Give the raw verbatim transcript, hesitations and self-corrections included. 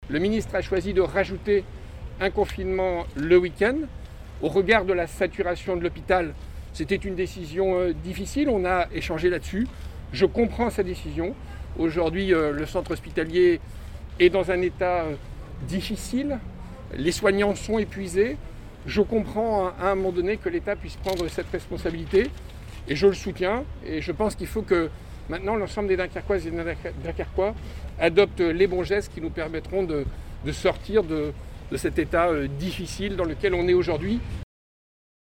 Le ministre a choisi de rajouter un confinement le week-end. Au regard de la saturation de l'hôpital, c'était une décision euh, difficile. On a échangé là-dessus. Je comprends sa décision. Aujourd'hui, euh, le centre hospitalier est dans un état euh, difficile. Les soignants sont épuisés. Je comprends à un moment donné que l'État puisse prendre cette responsabilité. Et je le soutiens. Et je pense qu'il faut que maintenant l'ensemble des Dunkerquoises et des Dunkerquois adoptent les bons gestes qui nous permettront de, de sortir de, de cet état euh, difficile dans lequel on est aujourd'hui